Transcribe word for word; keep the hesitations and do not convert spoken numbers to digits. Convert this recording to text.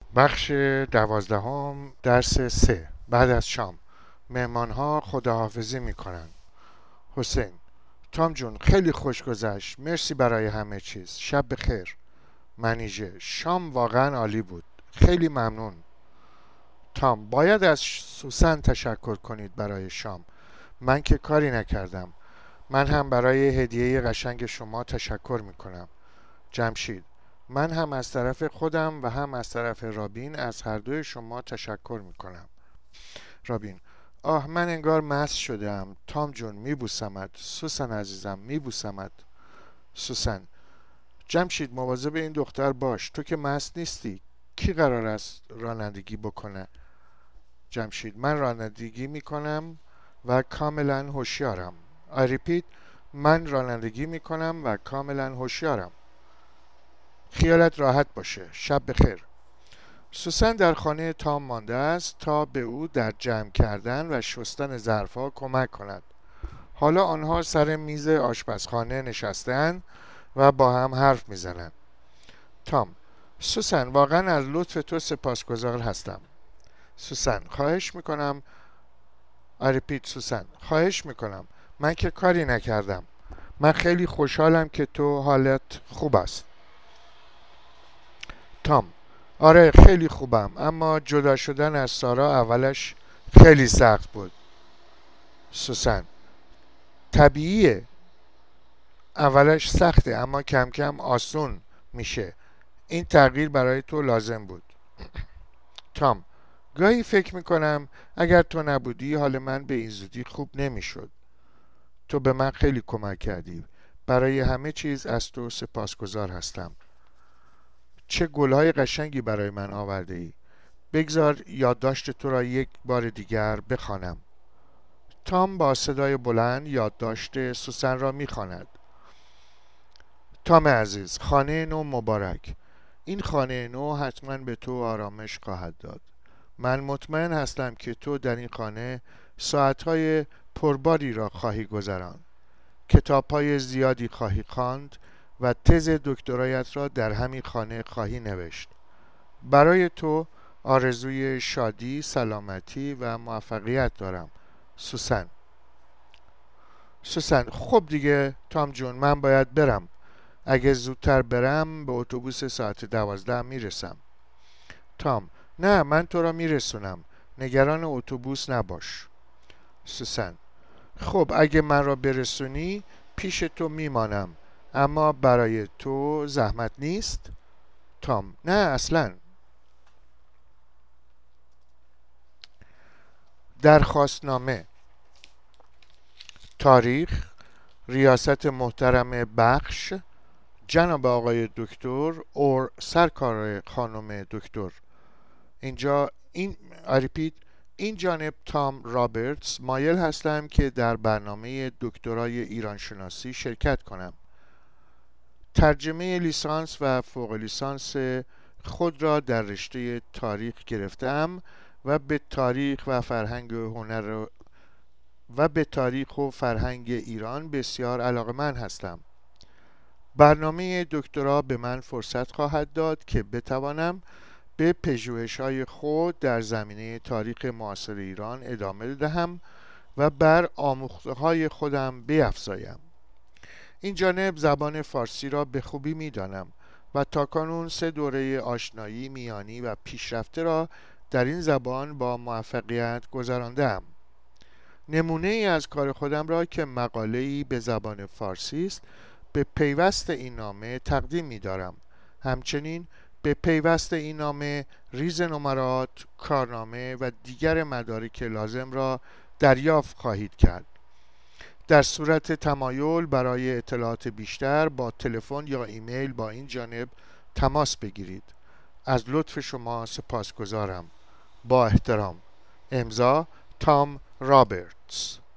بخش دوازدهم درس سه. بعد از شام مهمانها خداحافظی میکنن. حسین: تام جون خیلی خوش گذشت، مرسی برای همه چیز، شب بخیر. منیژه: شام واقعا عالی بود، خیلی ممنون. تام: باید از سوسن تشکر کنید برای شام، من که کاری نکردم. من هم برای هدیه قشنگ شما تشکر میکنم. جمشید: من هم از طرف خودم و هم از طرف رابین از هر دوی شما تشکر میکنم. رابین: آه من انگار مست شدم. تام جون میبوسمت. سوسن عزیزم میبوسمت. سوسن: جمشید مواظب این دختر باش، تو که مست نیستی. کی قرار است رانندگی بکنه؟ جمشید: من رانندگی میکنم و کاملا هوشیارم. I repeat: من رانندگی میکنم و کاملا هوشیارم. خیالت راحت باشه، شب بخیر. سوسن در خانه تام مانده است تا به او در جمع کردن و شستن ظرفها کمک کند. حالا آنها سر میز آشپزخانه نشسته‌اند و با هم حرف میزنند. تام: سوسن واقعا از لطف تو سپاسگزار هستم. سوسن: خواهش میکنم. آریپیت: سوسن: خواهش میکنم، من که کاری نکردم. من خیلی خوشحالم که تو حالت خوب است. تام: آره خیلی خوبم، اما جدا شدن از سارا اولش خیلی سخت بود. سوسن: طبیعیه، اولش سخته اما کم کم آسون میشه. این تغییر برای تو لازم بود. تام: گاهی فکر میکنم اگر تو نبودی حال من به این زودی خوب نمیشد. تو به من خیلی کمک کردی. برای همه چیز از تو سپاسگزار هستم. چه گلهای قشنگی برای من آورده ای. بگذار یادداشت تو را یک بار دیگر بخوانم. تام با صدای بلند یادداشت سوسن را میخواند. تام عزیز، خانه نو مبارک. این خانه نو حتما به تو آرامش خواهد داد. من مطمئن هستم که تو در این خانه ساعتهای پرباری را خواهی گذراند. کتابهای زیادی خواهی خواند و تز دکترایت را در همین خانه خواهی نوشت. برای تو آرزوی شادی، سلامتی و موفقیت دارم. سوسن. سوسن: خب دیگه تام جون، من باید برم. اگه زودتر برم به اتوبوس ساعت دوازده میرسم. تام: نه من تو را میرسونم، نگران اتوبوس نباش. سوسن: خب اگه من را برسونی پیش تو میمانم، اما برای تو زحمت نیست؟ تام: نه اصلا. درخواستنامه. تاریخ: ریاست محترم بخش جناب آقای دکتر اور سرکار خانم دکتر. اینجا این آریپیت این جانب تام رابرتس مایل هستم که در برنامه دکترای ایران شناسی شرکت کنم. ترجمه لیسانس و فوق لیسانس خود را در رشته تاریخ گرفتم و به تاریخ و فرهنگ و هنر و به تاریخ و فرهنگ ایران بسیار علاقه‌مند هستم. برنامه دکترا به من فرصت خواهد داد که بتوانم به پژوهش‌های خود در زمینه تاریخ معاصر ایران ادامه دهم و بر آموخته‌های خودم بیفزایم. این جانب زبان فارسی را به خوبی می‌دانم و تاکنون سه دوره آشنایی میانی و پیشرفته را در این زبان با موفقیت گذرانده‌ام. نمونه ای از کار خودم را که مقاله‌ای به زبان فارسی است به پیوست این نامه تقدیم می‌دارم. همچنین به پیوست این نامه ریز نمرات، کارنامه و دیگر مدارک لازم را دریافت خواهید کرد. در صورت تمایل برای اطلاعات بیشتر با تلفن یا ایمیل با این جانب تماس بگیرید. از لطف شما سپاسگزارم. با احترام. امضا تام رابرتس.